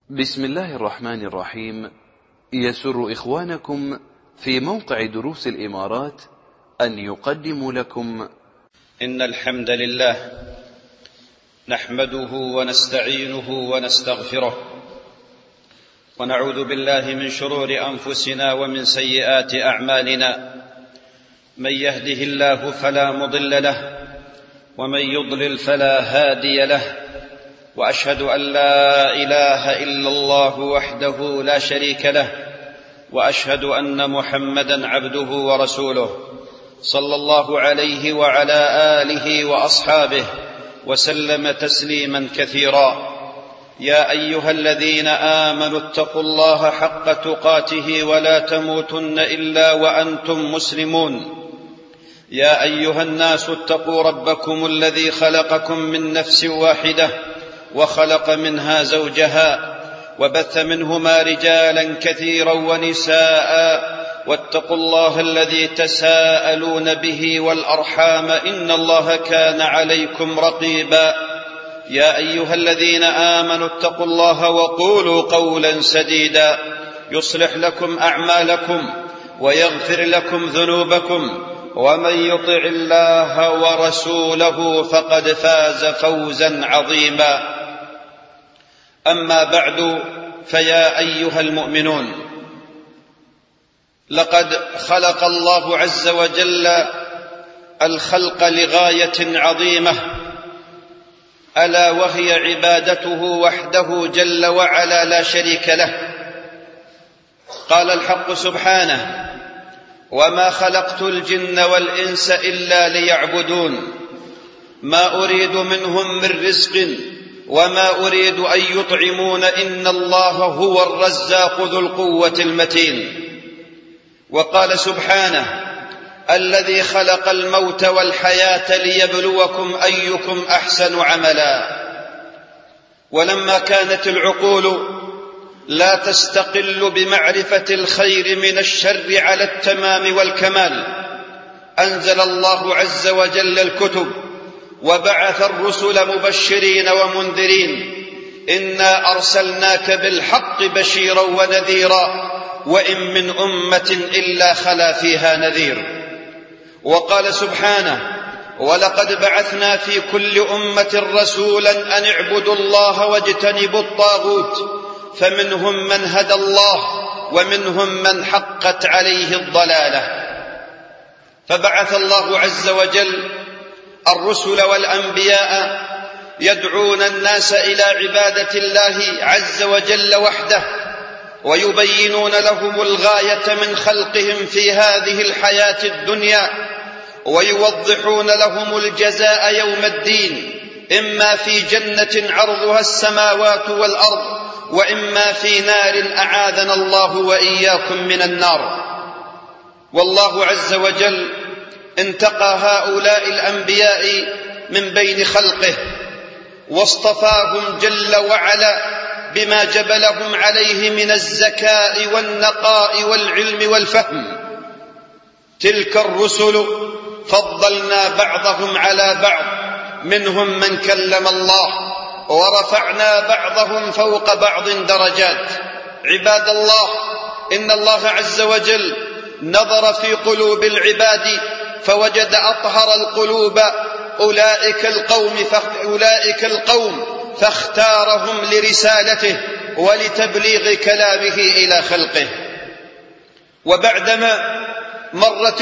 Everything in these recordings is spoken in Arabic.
بسم الله الرحمن الرحيم. يسر إخوانكم في موقع دروس الإمارات أن يقدموا لكم إن الحمد لله نحمده ونستعينه ونستغفره ونعوذ بالله من شرور أنفسنا ومن سيئات أعمالنا. من يهده الله فلا مضل له ومن يضلل فلا هادي له، وأشهد أن لا إله إلا الله وحده لا شريك له، وأشهد أن محمدًا عبده ورسوله صلى الله عليه وعلى آله وأصحابه وسلم تسليمًا كثيرا. يا أيها الذين آمنوا اتقوا الله حق تقاته ولا تموتن إلا وأنتم مسلمون. يا أيها الناس اتقوا ربكم الذي خلقكم من نفس واحدة وخلق منها زوجها وبث منهما رجالا كثيرا ونساء، واتقوا الله الذي تساءلون به والأرحام إن الله كان عليكم رقيبا. يا أيها الذين آمنوا اتقوا الله وقولوا قولا سديدا يصلح لكم أعمالكم ويغفر لكم ذنوبكم، ومن يطع الله ورسوله فقد فاز فوزا عظيما. أما بعد، فيا أيها المؤمنون، لقد خلق الله عز وجل الخلق لغاية عظيمة، ألا وهي عبادته وحده جل وعلا لا شريك له. قال الحق سبحانه: وما خلقت الجن والإنس إلا ليعبدون ما أريد منهم من رزق وما أريد أن يطعمون إن الله هو الرزاق ذو القوة المتين. وقال سبحانه: الذي خلق الموت والحياة ليبلوكم أيكم أحسن عملا. ولما كانت العقول لا تستقل بمعرفة الخير من الشر على التمام والكمال، أنزل الله عز وجل الكتب وبعث الرسل مبشرين ومنذرين: إنا أرسلناك بالحق بشيرا ونذيرا وإن من أمة إلا خلا فيها نذير. وقال سبحانه: ولقد بعثنا في كل أمة رسولا أن اعبدوا الله واجتنبوا الطاغوت فمنهم من هدى الله ومنهم من حقت عليه الضلالة. فبعث الله عز وجل الرسل والأنبياء يدعون الناس إلى عبادة الله عز وجل وحده، ويبينون لهم الغاية من خلقهم في هذه الحياة الدنيا، ويوضحون لهم الجزاء يوم الدين، إما في جنة عرضها السماوات والأرض، وإما في نار أعاذنا الله وإياكم من النار. والله عز وجل انتقى هؤلاء الأنبياء من بين خلقه واصطفاهم جل وعلا بما جبلهم عليه من الذكاء والنقاء والعلم والفهم. تلك الرسل فضلنا بعضهم على بعض، منهم من كلم الله، ورفعنا بعضهم فوق بعض درجات. عباد الله، إن الله عز وجل نظر في قلوب العباد فوجد أطهر القلوب أولئك القوم فاختارهم لرسالته ولتبليغ كلامه إلى خلقه. وبعدما مرت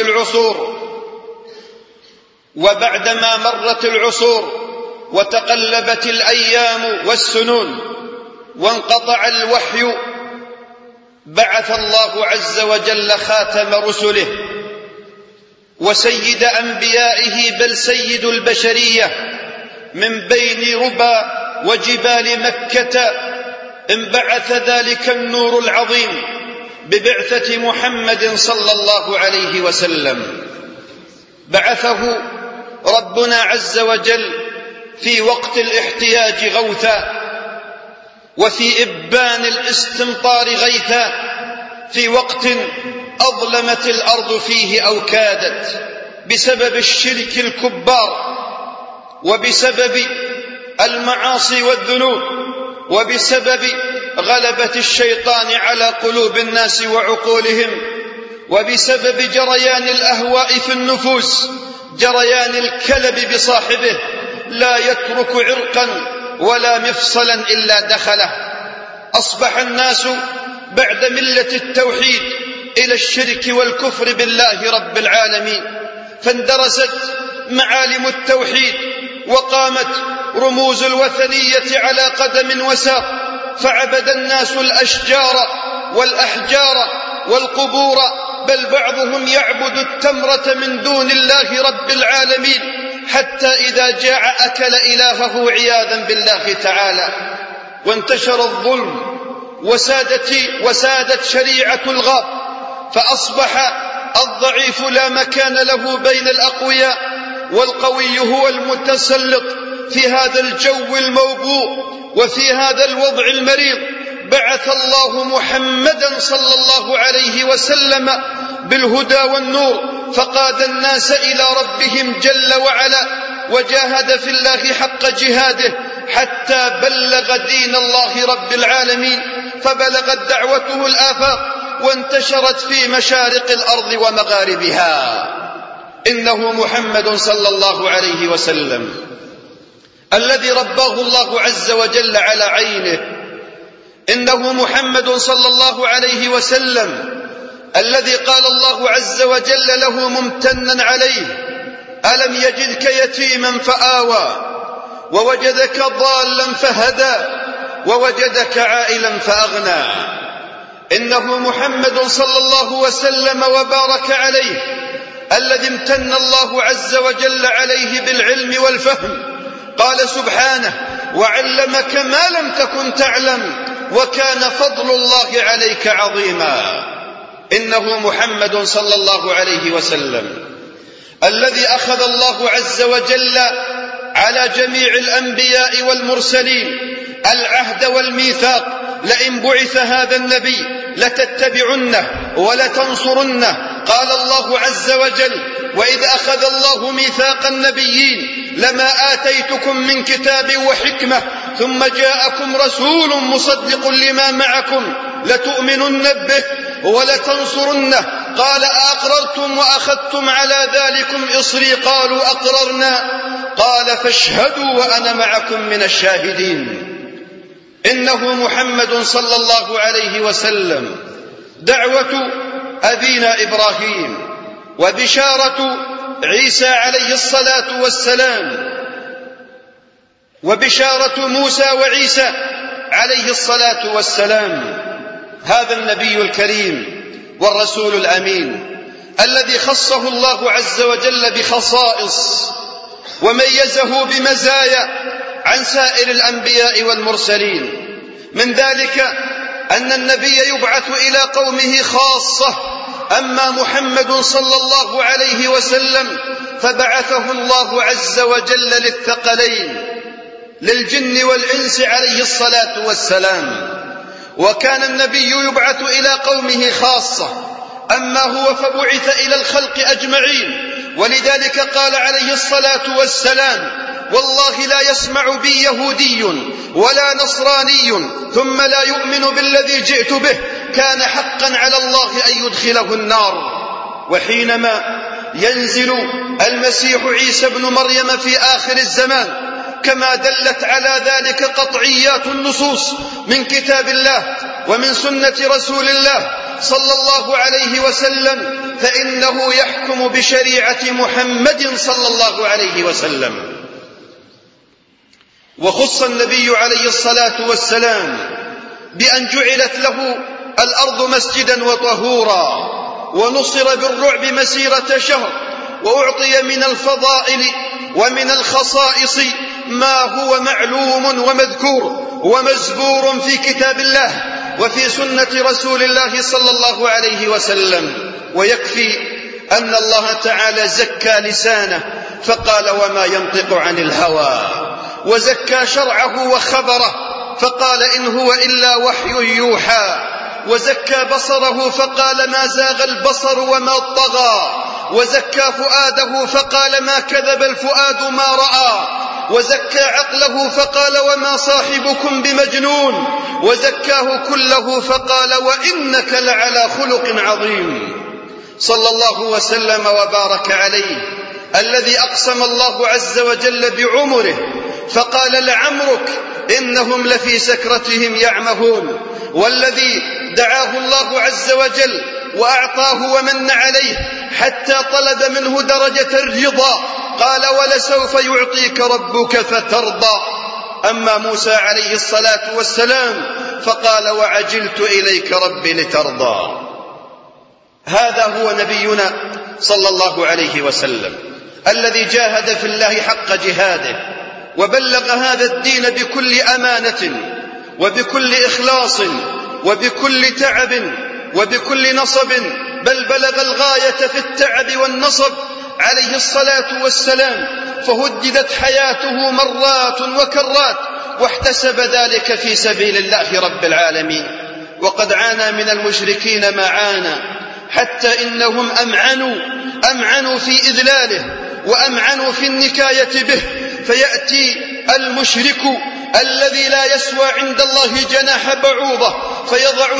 العصور وتقلبت الأيام والسنون وانقطع الوحي، بعث الله عز وجل خاتم رسله وسيد أنبيائه، بل سيد البشرية، من بين ربى وجبال مكة انبعث ذلك النور العظيم ببعثة محمد صلى الله عليه وسلم. بعثه ربنا عز وجل في وقت الاحتياج غوثا، وفي إبان الاستمطار غيثا، في وقت أظلمت الأرض فيه أو كادت بسبب الشرك الكبار وبسبب المعاصي والذنوب وبسبب غلبة الشيطان على قلوب الناس وعقولهم، وبسبب جريان الأهواء في النفوس، جريان الكلب بصاحبه، لا يترك عرقا ولا مفصلا إلا دخله. أصبح الناس بعد ملة التوحيد إلى الشرك والكفر بالله رب العالمين، فاندرست معالم التوحيد وقامت رموز الوثنية على قدم وساق، فعبد الناس الأشجار والأحجار والقبور، بل بعضهم يعبد التمرة من دون الله رب العالمين، حتى إذا جاع أكل إلهه عياذا بالله تعالى. وانتشر الظلم وسادت شريعة الغاب، فأصبح الضعيف لا مكان له بين الأقوياء، والقوي هو المتسلط. في هذا الجو الموبوء وفي هذا الوضع المريض بعث الله محمدا صلى الله عليه وسلم بالهدى والنور، فقاد الناس إلى ربهم جل وعلا، وجاهد في الله حق جهاده حتى بلغ دين الله رب العالمين، فبلغت دعوته الآفاق وانتشرت في مشارق الأرض ومغاربها. إنه محمد صلى الله عليه وسلم الذي رباه الله عز وجل على عينه. إنه محمد صلى الله عليه وسلم الذي قال الله عز وجل له ممتنا عليه: ألم يجدك يتيما فآوى ووجدك ضالا فهدى ووجدك عائلا فأغنى. إنه محمد صلى الله وسلم وبارك عليه الذي امتن الله عز وجل عليه بالعلم والفهم. قال سبحانه: وعلمك ما لم تكن تعلم وكان فضل الله عليك عظيما. إنه محمد صلى الله عليه وسلم الذي أخذ الله عز وجل على جميع الأنبياء والمرسلين العهد والميثاق: لئن بعث هذا النبي لتتبعنه ولتنصرنه. قال الله عز وجل: وإذ أخذ الله ميثاق النبيين لما آتيتكم من كتاب وحكمة ثم جاءكم رسول مصدق لما معكم لتؤمنن به ولتنصرنه. قال: أأقررتم وأخذتم على ذلكم إصري؟ قالوا: أقررنا. قال: فاشهدوا وأنا معكم من الشاهدين. إنه محمد صلى الله عليه وسلم دعوة أبينا إبراهيم وبشارة عيسى عليه الصلاة والسلام وبشارة موسى وعيسى عليه الصلاة والسلام. هذا النبي الكريم والرسول الأمين الذي خصه الله عز وجل بخصائص وميزه بمزايا عن سائر الأنبياء والمرسلين. من ذلك أن النبي يبعث إلى قومه خاصة، أما محمد صلى الله عليه وسلم فبعثه الله عز وجل للثقلين، للجن والإنس عليه الصلاة والسلام. وكان النبي يبعث إلى قومه خاصة، أما هو فبعث إلى الخلق أجمعين. ولذلك قال عليه الصلاة والسلام: والله لا يسمع بي يهودي ولا نصراني ثم لا يؤمن بالذي جئت به كان حقا على الله أن يدخله النار. وحينما ينزل المسيح عيسى بن مريم في آخر الزمان، كما دلت على ذلك قطعيات النصوص من كتاب الله ومن سنة رسول الله صلى الله عليه وسلم، فإنه يحكم بشريعة محمد صلى الله عليه وسلم. وخص النبي عليه الصلاة والسلام بأن جعلت له الأرض مسجدا وطهورا، ونصر بالرعب مسيرة شهر، وأعطي من الفضائل ومن الخصائص ما هو معلوم ومذكور ومزبور في كتاب الله وفي سنة رسول الله صلى الله عليه وسلم. ويكفي أن الله تعالى زكى لسانه فقال: وما ينطق عن الهوى، وزكى شرعه وخبره فقال: إن هو إلا وحي يوحى، وزكى بصره فقال: ما زاغ البصر وما طغى، وزكى فؤاده فقال: ما كذب الفؤاد ما رأى. وزكى عقله فقال وما صاحبكم بمجنون، وزكاه كله فقال وإنك لعلى خلق عظيم. صلى الله وسلم وبارك عليه الذي أقسم الله عز وجل بعمره فقال لعمرك إنهم لفي سكرتهم يعمهون، والذي دعاه الله عز وجل وأعطاه ومن عليه حتى طلب منه درجة الرضا، قال ولسوف يعطيك ربك فترضى. أما موسى عليه الصلاة والسلام فقال وعجلت إليك ربي لترضى. هذا هو نبينا صلى الله عليه وسلم الذي جاهد في الله حق جهاده وبلغ هذا الدين بكل أمانة وبكل إخلاص وبكل تعب وبكل نصب، بل بلغ الغاية في التعب والنصب عليه الصلاة والسلام، فهددت حياته مرات وكرات واحتسب ذلك في سبيل الله رب العالمين. وقد عانى من المشركين ما عانى، حتى إنهم أمعنوا في إذلاله وأمعنوا في النكاية به، فيأتي المشرك الذي لا يسوى عند الله جناح بعوضة فيضع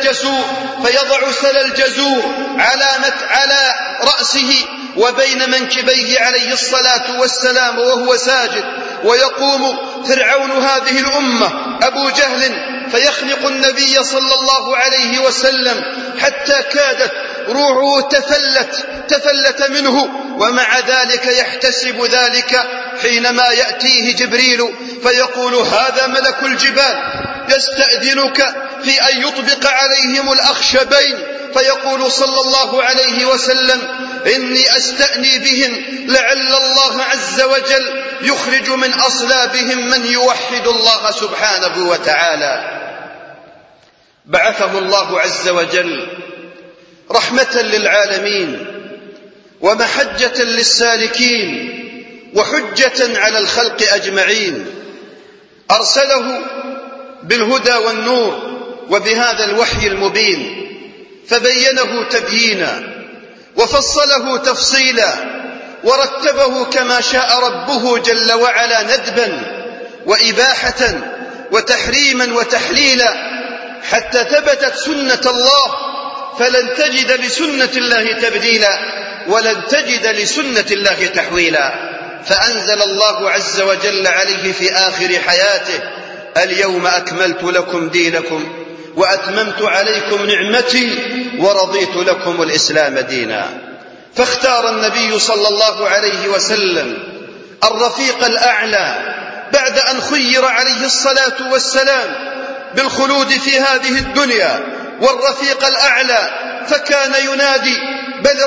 سل الجزور على رأسه وبين منكبيه عليه الصلاة والسلام وهو ساجد، ويقوم فرعون هذه الأمة أبو جهل فيخنق النبي صلى الله عليه وسلم حتى كادت روحه تفلت منه، ومع ذلك يحتسب ذلك حينما يأتيه جبريل فيقول هذا ملك الجبال يستأذنك في أن يطبق عليهم الأخشبين، فيقول صلى الله عليه وسلم إني أستأني بهم لعل الله عز وجل يخرج من أصلابهم من يوحد الله سبحانه وتعالى. بعثه الله عز وجل رحمة للعالمين ومحجة للسالكين وحجة على الخلق أجمعين، أرسله بالهدى والنور وبهذا الوحي المبين، فبينه تبيينا وفصله تفصيلا ورتبه كما شاء ربه جل وعلا ندبا وإباحة وتحريما وتحليلا، حتى ثبتت سنة الله، فلن تجد لسنة الله تبديلا ولن تجد لسنة الله تحويلا. فأنزل الله عز وجل عليه في آخر حياته اليوم أكملت لكم دينكم وأتممت عليكم نعمتي ورضيت لكم الإسلام دينا. فاختار النبي صلى الله عليه وسلم الرفيق الأعلى بعد أن خير عليه الصلاة والسلام بالخلود في هذه الدنيا والرفيق الأعلى، فكان ينادي بل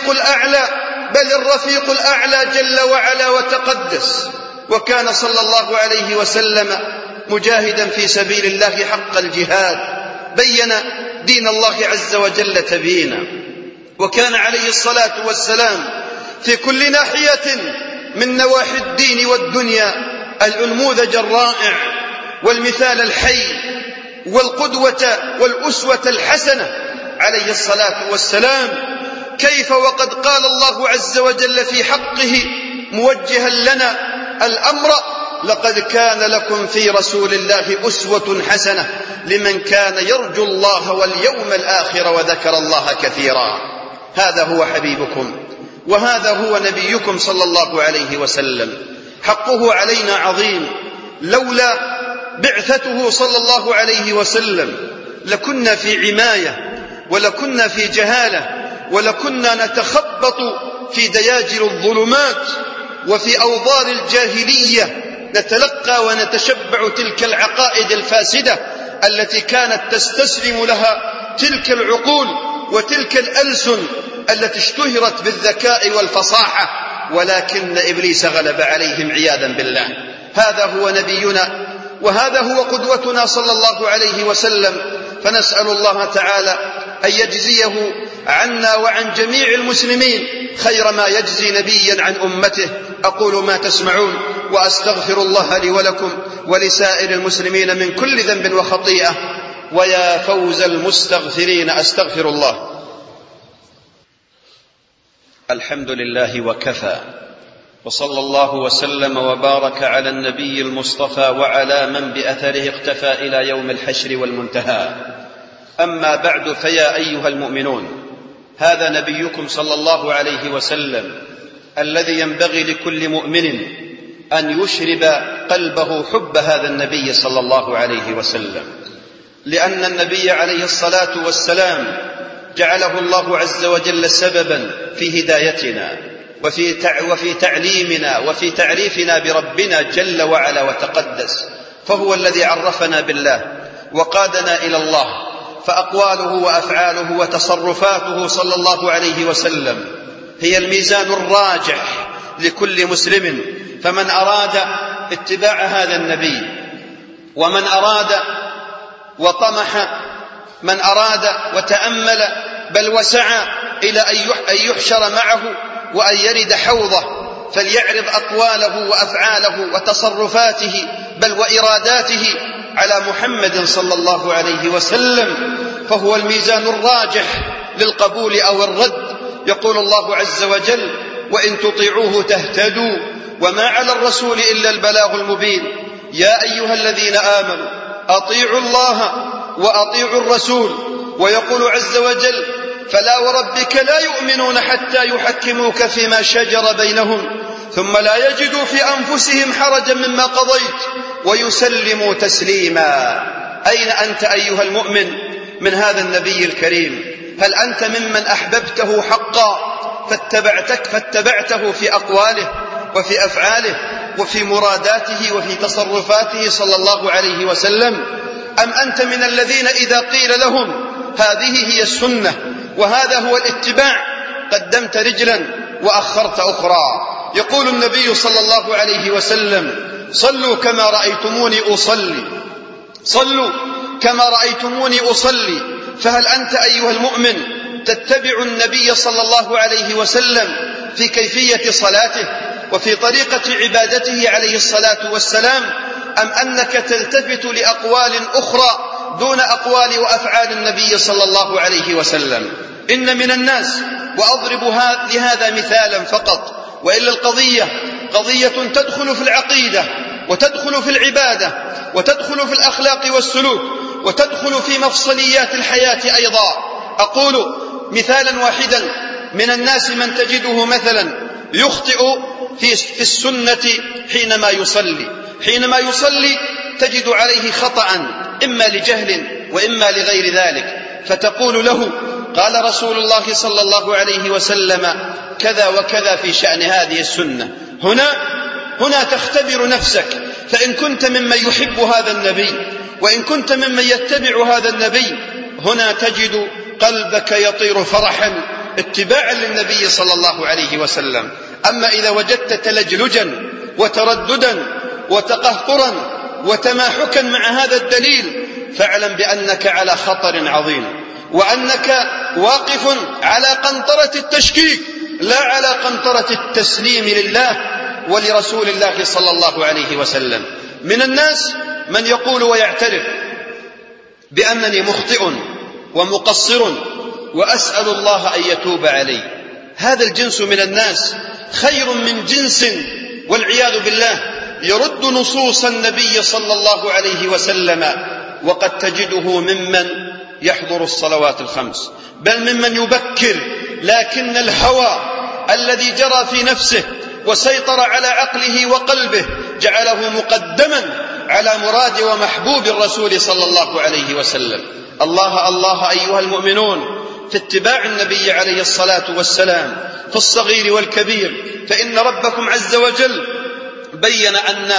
الرفيق الأعلى جل وعلا وتقدس. وكان صلى الله عليه وسلم مجاهدا في سبيل الله حق الجهاد، بين دين الله عز وجل تبيينا، وكان عليه الصلاة والسلام في كل ناحية من نواحي الدين والدنيا الأنموذج الرائع والمثال الحي والقدوة والأسوة الحسنة عليه الصلاة والسلام. كيف وقد قال الله عز وجل في حقه موجها لنا الأمر لقد كان لكم في رسول الله أسوة حسنة لمن كان يرجو الله واليوم الآخر وذكر الله كثيرا. هذا هو حبيبكم وهذا هو نبيكم صلى الله عليه وسلم، حقه علينا عظيم. لولا بعثته صلى الله عليه وسلم لكنا في عماية ولكنا في جهالة ولكنا نتخبط في دياجل الظلمات وفي أوضار الجاهلية، نتلقى ونتشبع تلك العقائد الفاسدة التي كانت تستسلم لها تلك العقول وتلك الألسن التي اشتهرت بالذكاء والفصاحة، ولكن إبليس غلب عليهم عياذا بالله. هذا هو نبينا وهذا هو قدوتنا صلى الله عليه وسلم، فنسأل الله تعالى أن يجزيه عنا وعن جميع المسلمين خير ما يجزي نبيا عن أمته. أقول ما تسمعون وأستغفر الله لي ولكم ولسائر المسلمين من كل ذنب وخطيئة، ويا فوز المستغفرين. أستغفر الله. الحمد لله وكفى، وصلى الله وسلم وبارك على النبي المصطفى وعلى من بأثره اقتفى إلى يوم الحشر والمنتهى. أما بعد، فيا أيها المؤمنون، هذا نبيكم صلى الله عليه وسلم الذي ينبغي لكل مؤمن أن يشرب قلبه حب هذا النبي صلى الله عليه وسلم، لأن النبي عليه الصلاة والسلام جعله الله عز وجل سببا في هدايتنا وفي تعليمنا وفي تعريفنا بربنا جل وعلا وتقدس، فهو الذي عرفنا بالله وقادنا إلى الله، فأقواله وأفعاله وتصرفاته صلى الله عليه وسلم هي الميزان الراجح لكل مسلم. فمن أراد اتباع هذا النبي، ومن أراد وطمح، من أراد وتأمل بل وسعى إلى أن يحشر معه وأن يرد حوضه، فليعرض أقواله وأفعاله وتصرفاته بل وإراداته على محمد صلى الله عليه وسلم، فهو الميزان الراجح للقبول أو الرد. يقول الله عز وجل: وإن تطيعوه تهتدوا وما على الرسول إلا البلاغ المبين. يا أيها الذين آمنوا أطيعوا الله وأطيعوا الرسول. ويقول عز وجل: فلا وربك لا يؤمنون حتى يحكموك فيما شجر بينهم ثم لا يجدوا في أنفسهم حرجا مما قضيت ويسلموا تسليما. أين أنت أيها المؤمن من هذا النبي الكريم؟ هل أنت ممن أحببته حقا فاتبعته في أقواله وفي أفعاله وفي مراداته وفي تصرفاته صلى الله عليه وسلم، أم أنت من الذين إذا قيل لهم هذه هي السنة وهذا هو الاتباع قدمت رجلا وأخرت أخرى؟ يقول النبي صلى الله عليه وسلم: صلوا كما رأيتموني أصلي، صلوا كما رأيتموني أصلي. فهل أنت أيها المؤمن تتبع النبي صلى الله عليه وسلم في كيفية صلاته وفي طريقة عبادته عليه الصلاة والسلام، أم أنك تلتفت لأقوال أخرى دون أقوال وأفعال النبي صلى الله عليه وسلم؟ إن من الناس، وأضرب لهذا مثالا فقط، وإلا القضية قضية تدخل في العقيدة وتدخل في العبادة وتدخل في الأخلاق والسلوك وتدخل في مفصليات الحياة أيضا. أقول مثالا واحدا: من الناس من تجده مثلا يخطئ في السنة حينما يصلي تجد عليه خطأ إما لجهل وإما لغير ذلك، فتقول له: قال رسول الله صلى الله عليه وسلم كذا وكذا في شأن هذه السنة. هنا تختبر نفسك، فإن كنت ممن يحب هذا النبي وإن كنت ممن يتبع هذا النبي، هنا تجد قلبك يطير فرحا اتباعا للنبي صلى الله عليه وسلم. أما إذا وجدت تلجلجا وترددا وتقهقرا وتماحكا مع هذا الدليل، فاعلم بأنك على خطر عظيم، وأنك واقف على قنطرة التشكيك لا على قنطرة التسليم لله ولرسول الله صلى الله عليه وسلم. من الناس من يقول ويعترف بأنني مخطئ ومقصر وأسأل الله أن يتوب علي. هذا الجنس من الناس خير من جنس والعياذ بالله يرد نصوص النبي صلى الله عليه وسلم، وقد تجده ممن يحضر الصلوات الخمس، بل ممن يبكر، لكن الهوى الذي جرى في نفسه وسيطر على عقله وقلبه جعله مقدما على مراد ومحبوب الرسول صلى الله عليه وسلم. الله الله أيها المؤمنون في اتباع النبي عليه الصلاة والسلام في الصغير والكبير، فإن ربكم عز وجل بين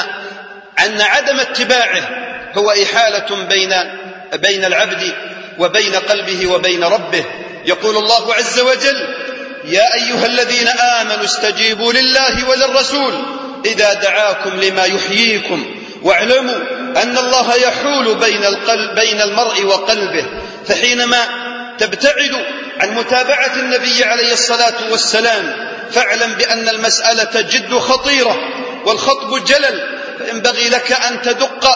أن عدم اتباعه هو إحالة بين العبد وبين قلبه وبين ربه. يقول الله عز وجل: يا أيها الذين آمنوا استجيبوا لله وللرسول إذا دعاكم لما يحييكم واعلموا أن الله يحول بين المرء وقلبه. فحينما تبتعد عن متابعة النبي عليه الصلاة والسلام فاعلم بأن المسألة جد خطيرة والخطب جلل، فينبغي لك أن تدق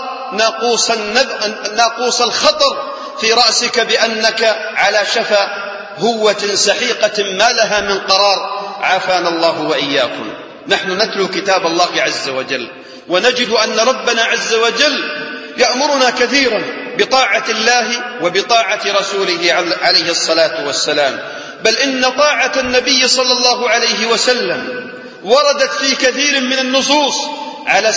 ناقوس الخطر في رأسك بأنك على شفا هوة سحيقة ما لها من قرار، عافانا الله وإياكم. نحن نتلو كتاب الله عز وجل ونجد أن ربنا عز وجل يأمرنا كثيرا بطاعة الله وبطاعة رسوله عليه الصلاة والسلام، بل إن طاعة النبي صلى الله عليه وسلم وردت في كثير من النصوص على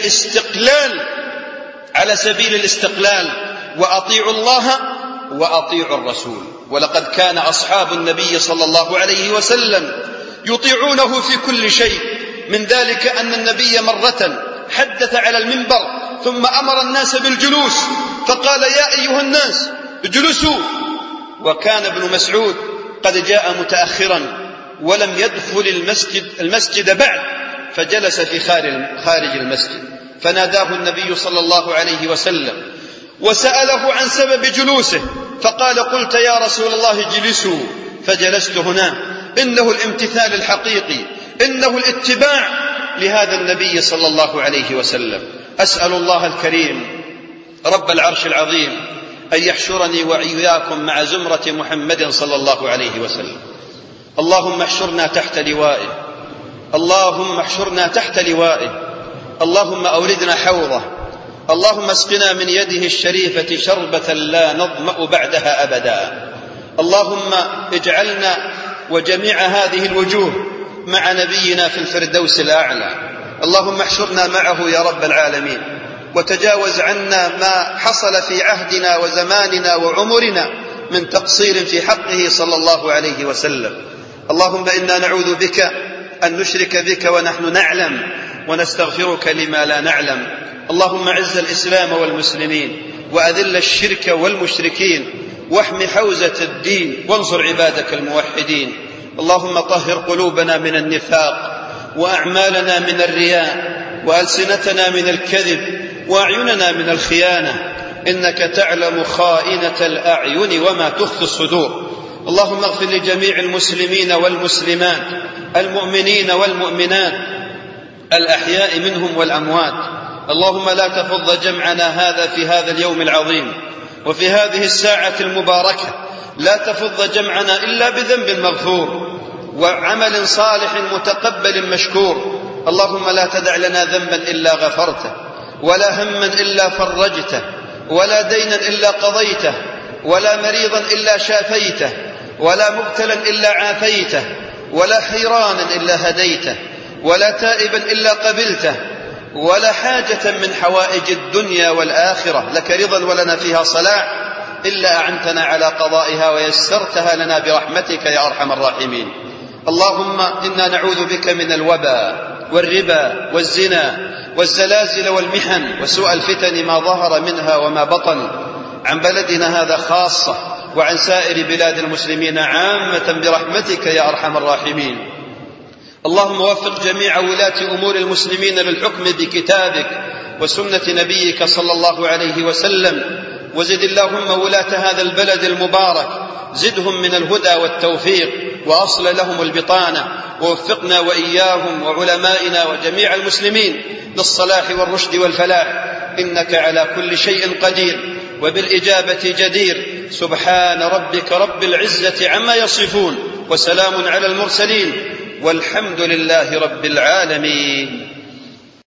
سبيل الاستقلال وأطيعوا الله وأطيعوا الرسول. ولقد كان أصحاب النبي صلى الله عليه وسلم يطيعونه في كل شيء، من ذلك أن النبي مرة حدث على المنبر ثم أمر الناس بالجلوس فقال: يا أيها الناس اجلسوا، وكان ابن مسعود قد جاء متأخرا ولم يدخل المسجد بعد، فجلس في خارج المسجد، فناداه النبي صلى الله عليه وسلم وسأله عن سبب جلوسه، فقال: قلت يا رسول الله اجلسوا فجلست هنا. إنه الامتثال الحقيقي، إنه الاتباع لهذا النبي صلى الله عليه وسلم. أسأل الله الكريم رب العرش العظيم أن يحشرني وإياكم مع زمرة محمد صلى الله عليه وسلم. اللهم احشرنا تحت لوائه، اللهم احشرنا تحت لوائه، اللهم أوردنا حوضه، اللهم اسقنا من يده الشريفة شربة لا نظمأ بعدها أبدا. اللهم اجعلنا وجميع هذه الوجوه مع نبينا في الفردوس الأعلى. اللهم احشرنا معه يا رب العالمين، وتجاوز عنا ما حصل في عهدنا وزماننا وعمرنا من تقصير في حقه صلى الله عليه وسلم. اللهم إنا نعوذ بك أن نشرك بك ونحن نعلم، ونستغفرك لما لا نعلم. اللهم اعز الإسلام والمسلمين، وأذل الشرك والمشركين، واحم حوزة الدين، وانصر عبادك الموحدين. اللهم طهر قلوبنا من النفاق، وأعمالنا من الرياء، وألسنتنا من الكذب، وأعيننا من الخيانة، إنك تعلم خائنة الأعين وما تخفي الصدور. اللهم اغفر لجميع المسلمين والمسلمات، المؤمنين والمؤمنات، الأحياء منهم والأموات. اللهم لا تفض جمعنا هذا في هذا اليوم العظيم وفي هذه الساعة المباركة، لا تفض جمعنا إلا بذنب مغفور وعمل صالح متقبل مشكور. اللهم لا تدع لنا ذنبا إلا غفرته، ولا هما إلا فرجته، ولا دينا إلا قضيته، ولا مريضا إلا شافيته، ولا مبتلا إلا عافيته، ولا حيرانا إلا هديته، ولا تائبا إلا قبلته، ولا حاجة من حوائج الدنيا والآخرة لك رضا ولنا فيها صلاح إلا أعنتنا على قضائها ويسرتها لنا برحمتك يا أرحم الراحمين. اللهم إنا نعوذ بك من الوباء والربا والزنا والزلازل والمحن وسوء الفتن ما ظهر منها وما بطن، عن بلدنا هذا خاصة وعن سائر بلاد المسلمين عامة برحمتك يا أرحم الراحمين. اللهم وفق جميع ولاة أمور المسلمين للحكم بكتابك وسنة نبيك صلى الله عليه وسلم، وزد اللهم ولاة هذا البلد المبارك، زدهم من الهدى والتوفيق، وأصل لهم البطانة، ووفقنا وإياهم وعلمائنا وجميع المسلمين للصلاح والرشد والفلاح، إنك على كل شيء قدير وبالإجابة جدير. سبحان ربك رب العزة عما يصفون، وسلام على المرسلين، والحمد لله رب العالمين.